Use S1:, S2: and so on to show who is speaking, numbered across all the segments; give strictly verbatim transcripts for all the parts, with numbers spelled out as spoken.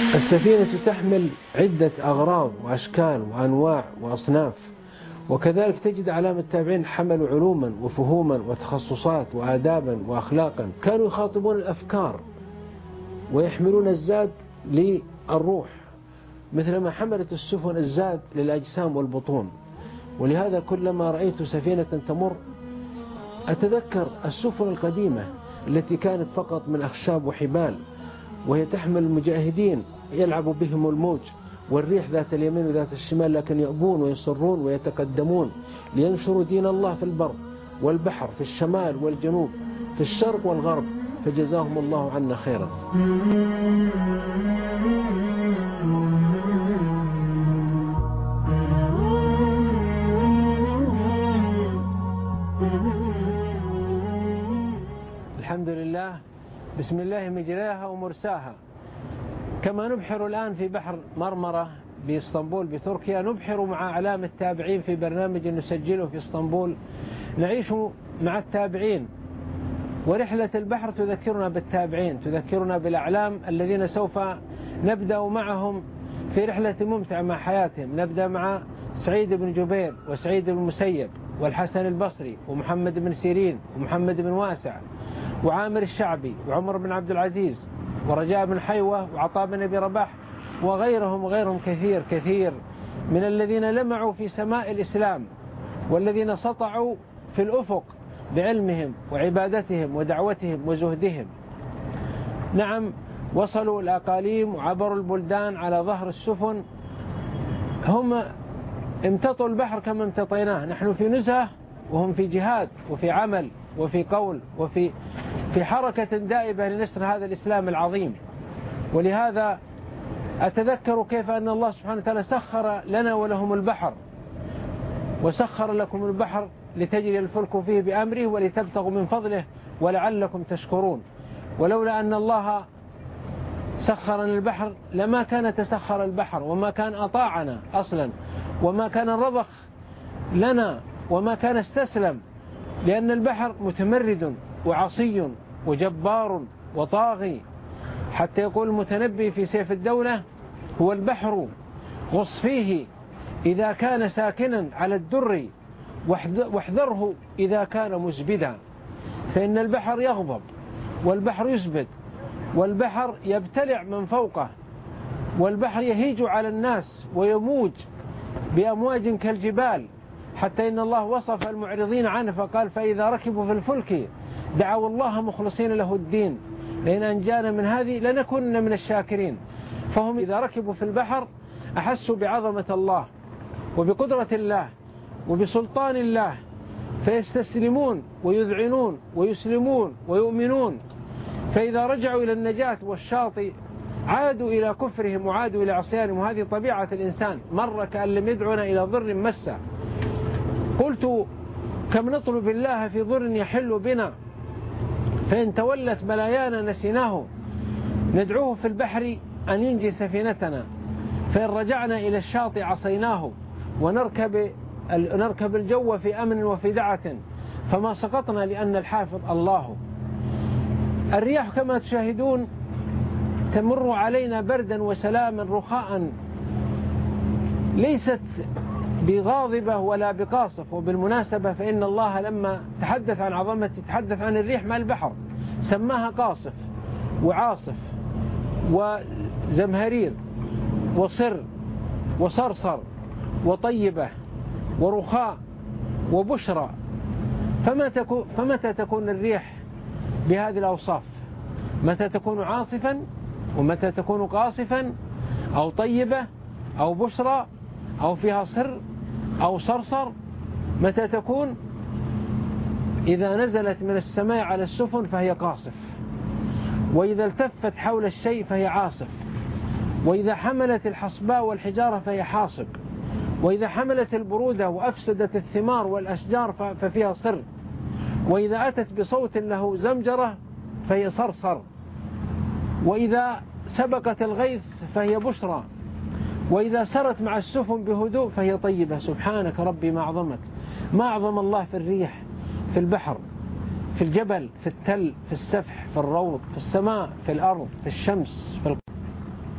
S1: السفينة تحمل عدة أغراض وأشكال وأنواع وأصناف، وكذلك تجد علامة التابعين حملوا علوما وفهوما وتخصصات وآدابا وأخلاقا، كانوا يخاطبون الأفكار ويحملون الزاد للروح، مثلما حملت السفن الزاد للأجسام والبطون. ولهذا كلما رأيت سفينة تمر أتذكر السفن القديمة التي كانت فقط من أخشاب وحبال، وهي تحمل المجاهدين يلعب بهم الموج والريح ذات اليمين وذات الشمال، لكن يأبون ويصرون ويتقدمون لينشروا دين الله في البر والبحر، في الشمال والجنوب، في الشرق والغرب، فجزاهم الله عنا خيرا. الحمد لله، بسم الله مجراها ومرساها. كما نبحر الآن في بحر مرمرة بإسطنبول بتركيا، نبحر مع أعلام التابعين في برنامج نسجله في إسطنبول، نعيش مع التابعين، ورحلة البحر تذكرنا بالتابعين، تذكرنا بالأعلام الذين سوف نبدأ معهم في رحلة ممتعة مع حياتهم. نبدأ مع سعيد بن جبير وسعيد بن المسيب والحسن البصري ومحمد بن سيرين ومحمد بن واسع وعامر الشعبي وعمر بن عبد العزيز ورجاء بن حيوة وعطاء بن أبي رباح وغيرهم وغيرهم كثير كثير من الذين لمعوا في سماء الإسلام، والذين سطعوا في الأفق بعلمهم وعبادتهم ودعوتهم وزهدهم. نعم، وصلوا الأقاليم وعبروا البلدان على ظهر السفن، هم امتطوا البحر كما امتطيناه، نحن في نزهة وهم في جهاد وفي عمل وفي قول وفي في حركة دائبة لنشر هذا الإسلام العظيم. ولهذا أتذكر كيف أن الله سبحانه وتعالى سخر لنا ولهم البحر، وسخر لكم البحر لتجري الفلك فيه بأمره ولتبتغوا من فضله ولعلكم تشكرون. ولولا أن الله سخرنا البحر لما كان تسخر البحر، وما كان أطاعنا أصلا، وما كان رضخ لنا، وما كان استسلم، لأن البحر متمرد وعصي وجبار وطاغي، حتى يقول المتنبي في سيف الدولة: هو البحر وصفيه إذا كان ساكنا على الدر، واحذره إذا كان مزبدا. فإن البحر يغضب، والبحر يزبد، والبحر يبتلع من فوقه، والبحر يهيج على الناس ويموج بأمواج كالجبال، حتى إن الله وصف المعرضين عنه فقال: فإذا ركبوا في الفلك دعوا الله مخلصين له الدين لئن أنجانا من هذه لنكن من الشاكرين. فهم إذا ركبوا في البحر أحسوا بعظمة الله وبقدرة الله وبسلطان الله، فيستسلمون ويذعنون ويسلمون ويؤمنون. فإذا رجعوا إلى النجاة والشاطئ عادوا إلى كفرهم وعادوا إلى عصيانهم، وهذه طبيعة الإنسان، مر كأن لم يدعنا إلى ضر مسه. قلت: كم نطلب الله في ضر يحل بنا، فإن تولت بلايانا نسيناه، ندعوه في البحر أن ينجي سفينتنا، فإن رجعنا إلى الشاطئ عصيناه، ونركب نركب الجو في أمن وفي دعة، فما سقطنا لأن الحافظ الله. الرياح كما تشاهدون تمر علينا بردا وسلاما رخاء، ليست بغاضبة ولا بقاصف. وبالمناسبة فإن الله لما تحدث عن عظمته تحدث عن الريح مع البحر، سماها قاصف وعاصف وزمهرير وصر وصرصر وطيبة ورخاء وبشرى. فما تكون فمتى تكون الريح بهذه الأوصاف؟ متى تكون عاصفا، ومتى تكون قاصفا، أو طيبة، أو بشرى، أو فيها صر أو صرصر؟ متى تكون؟ إذا نزلت من السماء على السفن فهي قاصف، وإذا التفت حول الشيء فهي عاصف، وإذا حملت الحصباء والحجارة فهي حاصب، وإذا حملت البرودة وأفسدت الثمار والأشجار ففيها صر، وإذا أتت بصوت له زمجرة فهي صرصر، وإذا سبقت الغيث فهي بشرى، وإذا سرت مع السفن بهدوء فهي طيبة. سبحانك ربي ما أعظمك، ما أعظم الله في الريح، في البحر، في الجبل، في التل، في السفح، في الروض، في السماء، في الأرض، في الشمس، في القمر.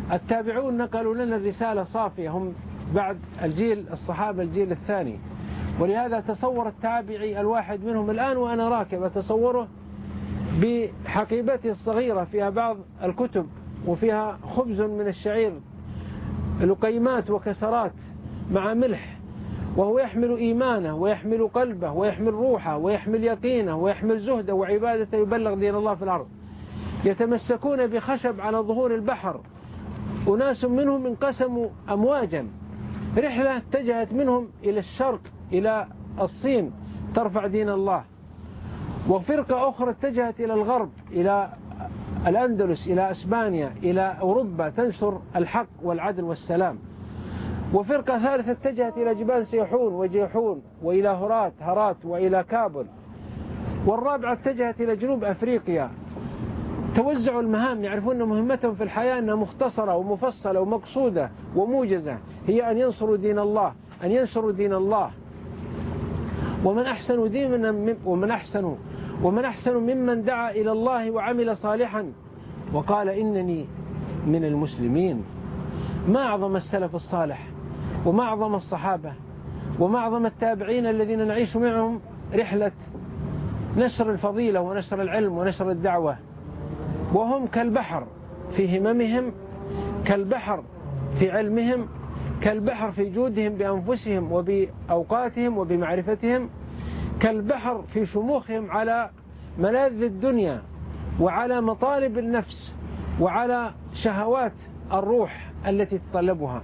S1: التابعون نقلوا لنا الرسالة صافية، هم بعد الجيل الصحابة الجيل الثاني، ولهذا تصور التابعي الواحد منهم الآن وأنا راكب أتصوره بحقيبته الصغيرة فيها بعض الكتب وفيها خبز من الشعير لقيمات وكسرات مع ملح، وهو يحمل إيمانه ويحمل قلبه ويحمل روحه ويحمل يقينه ويحمل زهده وعبادته يبلغ دين الله في الأرض. يتمسكون بخشب على ظهور البحر، أناس منهم انقسموا أمواجا، رحلة اتجهت منهم إلى الشرق إلى الصين ترفع دين الله، وفرقة أخرى اتجهت إلى الغرب إلى الأندلس إلى أسبانيا إلى أوروبا تنشر الحق والعدل والسلام، وفرقة ثالثة اتجهت إلى جبال سيحون وجيحون وإلى هرات هرات وإلى كابل، والرابعة اتجهت إلى جنوب أفريقيا. توزعوا المهام، يعرفون أن مهمتهم في الحياة أنها مختصرة ومفصلة ومقصودة وموجزة، هي أن ينصروا دين الله، أن ينصروا دين الله. ومن أحسن دينا ومن أحسن ومن أحسن ممن دعا إلى الله وعمل صالحا وقال إنني من المسلمين. ما أعظم السلف الصالح وما أعظم الصحابة وما أعظم التابعين الذين نعيش معهم رحلة نشر الفضيلة ونشر العلم ونشر الدعوة، وهم كالبحر في هممهم، كالبحر في علمهم، كالبحر في جودهم بأنفسهم وبأوقاتهم وبمعرفتهم، كالبحر في شموخهم على ملاذ الدنيا وعلى مطالب النفس وعلى شهوات الروح التي تطلبها.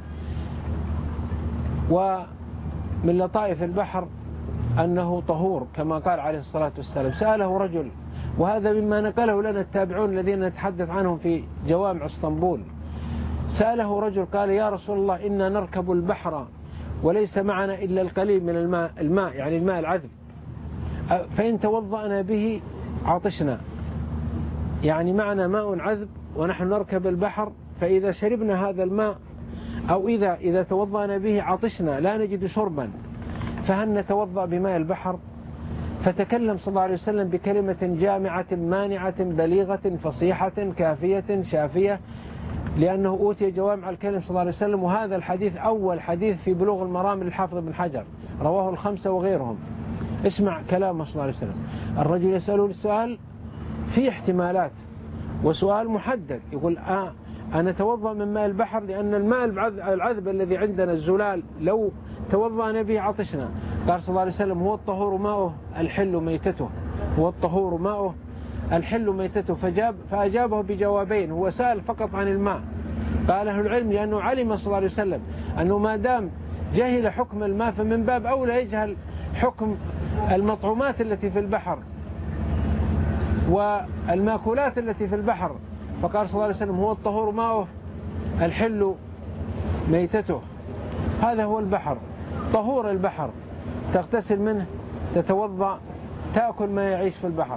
S1: ومن لطائف البحر أنه طهور كما قال عليه الصلاة والسلام. سأله رجل، وهذا مما نقله لنا التابعون الذين نتحدث عنهم في جوامع اسطنبول، سأله رجل قال يا رسول الله إنا نركب البحر وليس معنا إلا القليل من الماء، الماء يعني الماء العذب، فإن توضأنا به عطشنا، يعني معنا ماء عذب ونحن نركب البحر، فإذا شربنا هذا الماء أو إذا إذا توضأنا به عطشنا لا نجد شربا، فهل نتوضأ بماء البحر؟ فتكلم صلى الله عليه وسلم بكلمة جامعة مانعة بليغة فصيحة كافية شافية، لأنه أوتي جوامع الكلم صلى الله عليه وسلم. وهذا الحديث أول حديث في بلوغ المرام للحافظ بن حجر، رواه الخمسة وغيرهم. اسمع كلامه صلى الله عليه وسلم. الرجل يسأله السؤال في احتمالات وسؤال محدد، يقول آه أنا توضأ من ماء البحر لأن الماء العذب الذي عندنا الزلال لو توضأنا به عطشنا. قال صلى الله عليه وسلم هو الطهور ماؤه الحل ميتته، هو الطهور ماؤه الحل ميتته. فجاب فأجابه بجوابين، هو سأل فقط عن الماء. قال أهل العلم لأنه علم صلى الله عليه وسلم أنه ما دام جهل حكم الماء فمن باب أولى يجهل حكم المطعومات التي في البحر والمأكولات التي في البحر. فقال صلى الله عليه وسلم هو الطهور ماؤه الحل ميتته. هذا هو البحر، طهور البحر، تغتسل منه، تتوضأ، تأكل ما يعيش في البحر.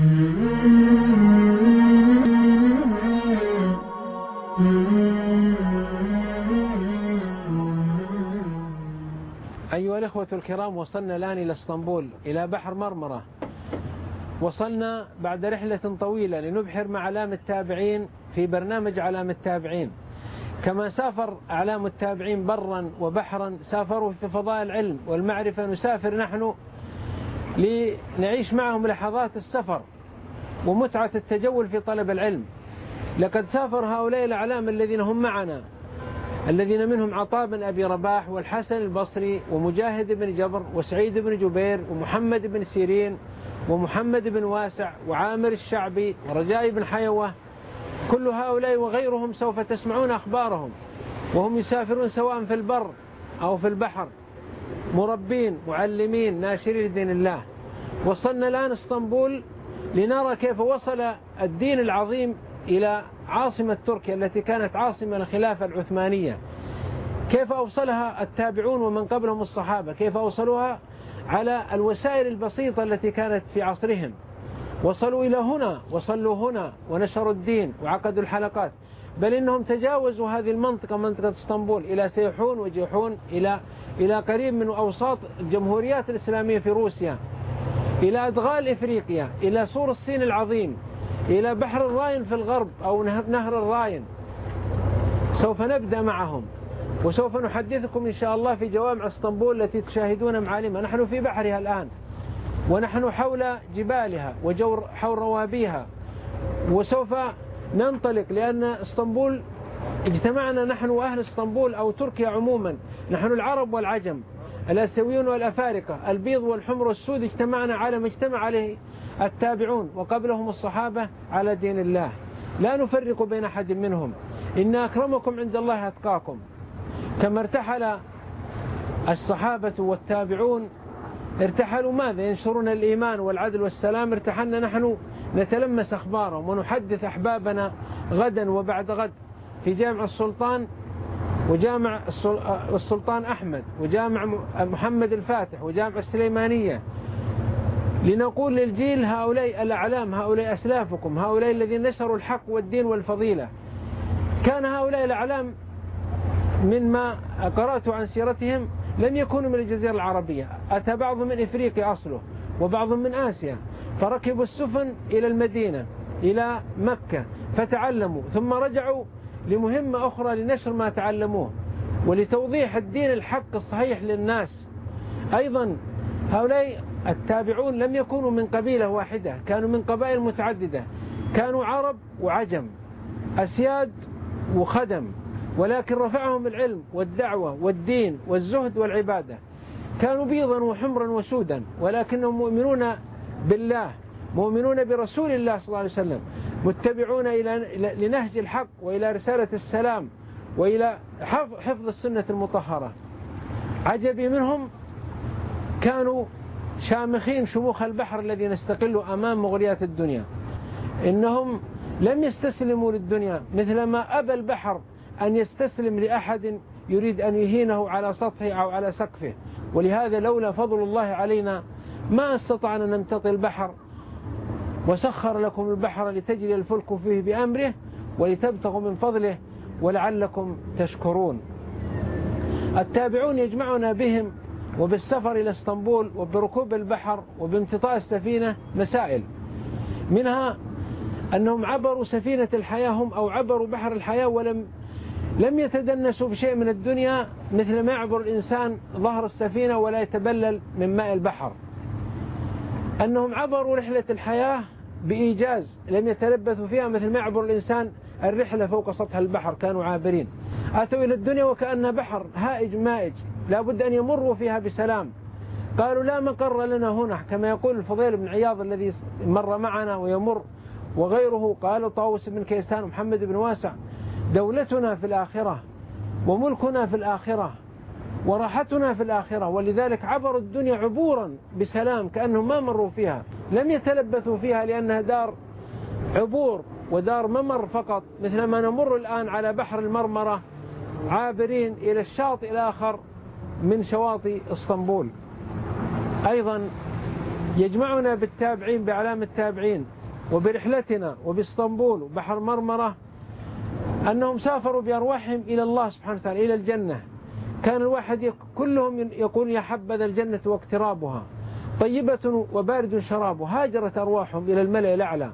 S1: أيها الإخوة الكرام، وصلنا الآن إلى اسطنبول إلى بحر مرمرة. وصلنا بعد رحلة طويلة لنبحر مع أعلام التابعين في برنامج أعلام التابعين. كما سافر أعلام التابعين برا وبحرا سافروا في فضاء العلم والمعرفة، نسافر نحن لنعيش معهم لحظات السفر ومتعة التجول في طلب العلم. لقد سافر هؤلاء الأعلام الذين هم معنا، الذين منهم عطاء بن أبي رباح والحسن البصري ومجاهد بن جبر وسعيد بن جبير ومحمد بن سيرين ومحمد بن واسع وعامر الشعبي ورجاء بن حيوة. كل هؤلاء وغيرهم سوف تسمعون أخبارهم وهم يسافرون سواء في البر أو في البحر، مربين معلمين ناشرين دين الله. وصلنا الآن اسطنبول لنرى كيف وصل الدين العظيم إلى عاصمة تركيا التي كانت عاصمة الخلافة العثمانية، كيف أوصلها التابعون ومن قبلهم الصحابة، كيف أوصلوها على الوسائل البسيطة التي كانت في عصرهم. وصلوا إلى هنا وصلوا هنا ونشروا الدين وعقدوا الحلقات، بل إنهم تجاوزوا هذه المنطقة منطقة اسطنبول إلى سيحون وجيحون، إلى إلى قريب من أوساط الجمهوريات الإسلامية في روسيا، إلى أدغال إفريقيا، إلى سور الصين العظيم، إلى بحر الراين في الغرب أو نهر الراين. سوف نبدأ معهم، وسوف نحدثكم إن شاء الله في جوامع اسطنبول التي تشاهدون معالمها. نحن في بحرها الآن، ونحن حول جبالها وجور حول روابيها، وسوف ننطلق، لأن اسطنبول اجتمعنا نحن وأهل اسطنبول أو تركيا عموما، نحن العرب والعجم، الآسيويون والأفارقة، البيض والحمر والسود، اجتمعنا على ما اجتمع عليه التابعون وقبلهم الصحابة على دين الله، لا نفرق بين أحد منهم. إن أكرمكم عند الله أتقاكم. كما ارتحل الصحابة والتابعون، ارتحلوا ماذا؟ ينشرون الإيمان والعدل والسلام. ارتحلنا نحن نتلمس أخبارهم ونحدث أحبابنا غدا وبعد غد في جامع السلطان وجامع السلطان أحمد وجامع محمد الفاتح وجامع السليمانية، لنقول للجيل هؤلاء الأعلام، هؤلاء أسلافكم، هؤلاء الذين نشروا الحق والدين والفضيلة. كان هؤلاء الأعلام مما قرأت عن سيرتهم لم يكونوا من الجزيرة العربية، أتى بعض من إفريقيا أصله وبعض من آسيا، فركبوا السفن إلى المدينة إلى مكة فتعلموا، ثم رجعوا لمهمة أخرى لنشر ما تعلموه ولتوضيح الدين الحق الصحيح للناس. أيضا هؤلاء التابعون لم يكونوا من قبيلة واحدة، كانوا من قبائل متعددة، كانوا عرب وعجم، أسياد وخدم، ولكن رفعهم العلم والدعوة والدين والزهد والعبادة. كانوا بيضا وحمرا وسودا، ولكنهم مؤمنون بالله، مؤمنون برسول الله صلى الله عليه وسلم، متبعون إلى لنهج الحق وإلى رسالة السلام وإلى حفظ السنة المطهرة. عجبي منهم كانوا شامخين شموخ البحر الذي نستقل أمام مغريات الدنيا. إنهم لم يستسلموا للدنيا، مثلما أبى البحر أن يستسلم لأحد يريد أن يهينه على سطحه أو على سقفه. ولهذا لولا فضل الله علينا ما استطعنا نمتطي البحر، وسخر لكم البحر لتجري الفلك فيه بأمره ولتبتغوا من فضله ولعلكم تشكرون. التابعون يجمعنا بهم وبالسفر إلى اسطنبول وبركوب البحر وبامتطاء السفينة مسائل، منها أنهم عبروا سفينة الحياة هم أو عبروا بحر الحياة ولم لم يتدنسوا بشيء من الدنيا مثل ما يعبر الإنسان ظهر السفينة ولا يتبلل من ماء البحر. أنهم عبروا رحلة الحياة بإيجاز لم يتلبثوا فيها مثل ما يعبر الإنسان الرحلة فوق سطح البحر، كانوا عابرين. أتوا إلى الدنيا وكأن بحر هائج مائج لا بد أن يمروا فيها بسلام. قالوا لا مقر لنا هنا، كما يقول الفضيل بن عياض الذي مر معنا ويمر، وغيره قال طاووس بن كيسان ومحمد بن واسع: دولتنا في الآخرة وملكنا في الآخرة وراحتنا في الآخرة. ولذلك عبروا الدنيا عبورا بسلام كأنهم ما مروا فيها، لم يتلبثوا فيها، لأنها دار عبور ودار ممر فقط، مثل ما نمر الآن على بحر المرمرة عابرين إلى الشاطئ الآخر من شواطئ اسطنبول. أيضا يجمعنا بالتابعين بأعلام التابعين وبرحلتنا وباسطنبول وبحر مرمرة أنهم سافروا بأرواحهم إلى الله سبحانه وتعالى إلى الجنة. كان الواحد كلهم يقول يا حبذا الجنة واقترابها طيبة وبارد شرابها. هاجرت أرواحهم إلى الملأ الأعلى.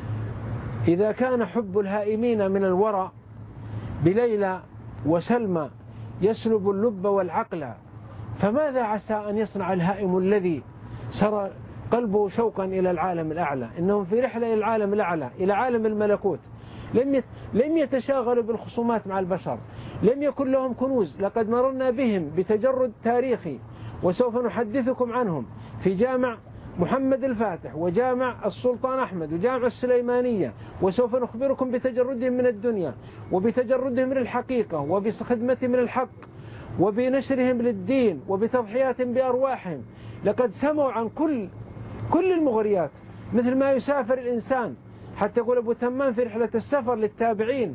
S1: إذا كان حب الهائمين من الورى بليلى وسلمى يسلب اللب والعقل، فماذا عسى أن يصنع الهائم الذي سرى قلبه شوقا إلى العالم الأعلى؟ إنهم في رحلة إلى العالم الأعلى، إلى عالم الملكوت. لم لم يتشاغلوا بالخصومات مع البشر، لم يكن لهم كنوز. لقد مررنا بهم بتجرد تاريخي وسوف نحدثكم عنهم في جامع محمد الفاتح وجامع السلطان أحمد وجامع السليمانية، وسوف نخبركم بتجردهم من الدنيا وبتجردهم من الحقيقة وبخدمتهم من الحق وبنشرهم للدين وبتضحياتهم بأرواحهم. لقد سمعوا عن كل كل المغريات، مثل ما يسافر الإنسان. حتى يقول أبو تمام في رحلة السفر للتابعين: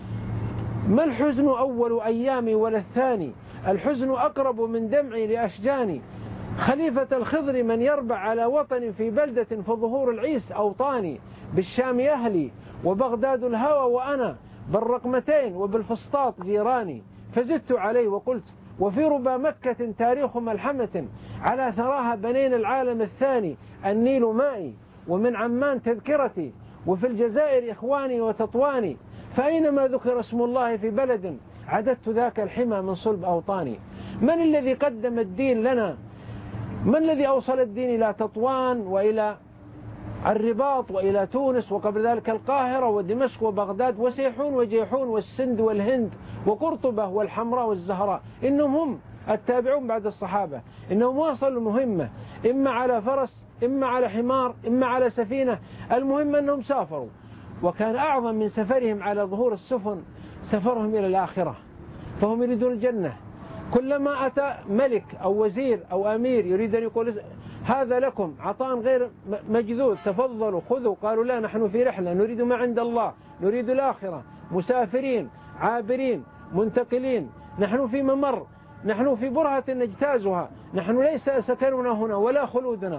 S1: ما الحزن أول أيامي ولا الثاني، الحزن أقرب من دمعي لأشجاني، خليفة الخضر من يربع على وطن في بلدة فظهور العيس أوطاني، بالشام أهلي وبغداد الهوى وأنا بالرقمتين وبالفسطاط جيراني. فزدت عليه وقلت: وفي ربا مكة تاريخ ملحمة، على ثراها بنين العالم الثاني، النيل مائي ومن عمان تذكرتي، وفي الجزائر إخواني وتطواني، فأينما ذكر اسم الله في بلد عددت ذاك الحمى من صلب أوطاني. من الذي قدم الدين لنا؟ من الذي أوصل الدين إلى تطوان وإلى الرباط وإلى تونس وقبل ذلك القاهرة ودمشق وبغداد وسيحون وجيحون والسند والهند وقرطبة والحمراء والزهراء؟ إنهم هم التابعون بعد الصحابة، إنهم واصلوا المهمة إما على فرس إما على حمار إما على سفينة، المهم أنهم سافروا. وكان أعظم من سفرهم على ظهور السفن سفرهم إلى الآخرة، فهم يريدون الجنة. كلما أتى ملك أو وزير أو أمير يريد أن يقول هذا لكم عطاء غير مجذوذ، تفضلوا خذوا، قالوا لا، نحن في رحلة نريد ما عند الله، نريد الآخرة، مسافرين عابرين منتقلين، نحن في ممر، نحن في برهة نجتازها، نحن ليس سكننا هنا ولا خلودنا.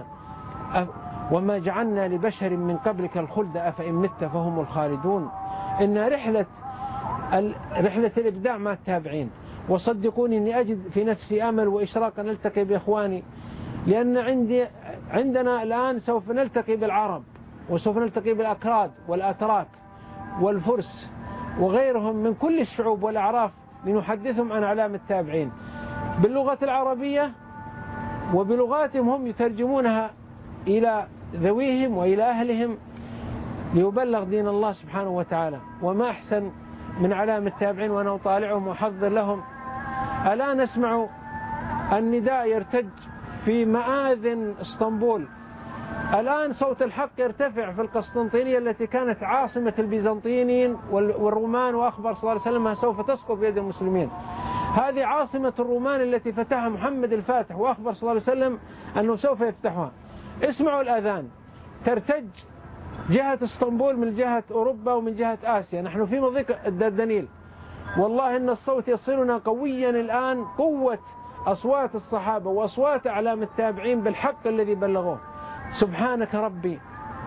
S1: وما جعلنا لبشر من قبلك الخلد أفإن مت فهم الخالدون. إن رحلة رحلة الإبداع مع التابعين. وصدقوني أني أجد في نفسي أمل وإشراق أن نلتقي بإخواني، لأن عندي عندنا الآن سوف نلتقي بالعرب وسوف نلتقي بالأكراد والأتراك والفرس وغيرهم من كل الشعوب والأعراف لنحدثهم عن أعلام التابعين باللغة العربية وبلغاتهم هم يترجمونها إلى ذويهم وإلى أهلهم ليبلغ دين الله سبحانه وتعالى. وما أحسن من أعلام التابعين وأنا أطالعهم وأحضر لهم. الآن نسمع النداء يرتج في مآذن اسطنبول. الآن صوت الحق يرتفع في القسطنطينية التي كانت عاصمة البيزنطيين والرومان، وأخبر صلى الله عليه وسلم سوف تسقط بيد المسلمين. هذه عاصمة الرومان التي فتحها محمد الفاتح، وأخبر صلى الله عليه وسلم أنه سوف يفتحها. اسمعوا الأذان ترتج جهة اسطنبول من جهة أوروبا ومن جهة آسيا. نحن في مضيق الدردنيل، والله إن الصوت يصلنا قويا الآن، قوة أصوات الصحابة وأصوات أعلام التابعين بالحق الذي بلغوه. سبحانك ربي،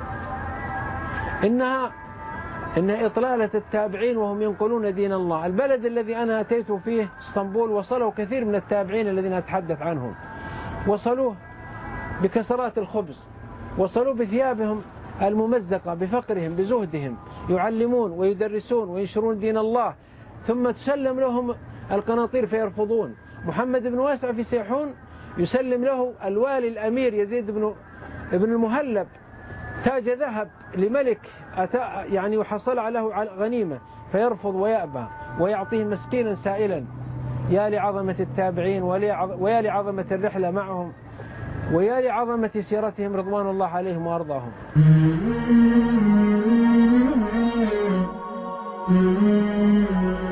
S1: إنها إنها إطلالة التابعين وهم ينقلون دين الله. البلد الذي أنا أتيت فيه اسطنبول وصلوا كثير من التابعين الذين أتحدث عنهم، وصلوه بكسرات الخبز، وصلوا بثيابهم الممزقة، بفقرهم بزهدهم، يعلمون ويدرسون وينشرون دين الله، ثم تسلم لهم القناطير فيرفضون. محمد بن واسع في سيحون يسلم له الوالي الأمير يزيد بن ابن المهلب تاج ذهب لملك أتى يعني وحصل له غنيمة، فيرفض ويأبى ويعطيه مسكينا سائلا. يا لعظمة التابعين ويا لعظمة الرحلة معهم ويا لعظمة سيرتهم رضوان الله عليهم وأرضاهم.
S2: Mm-hmm.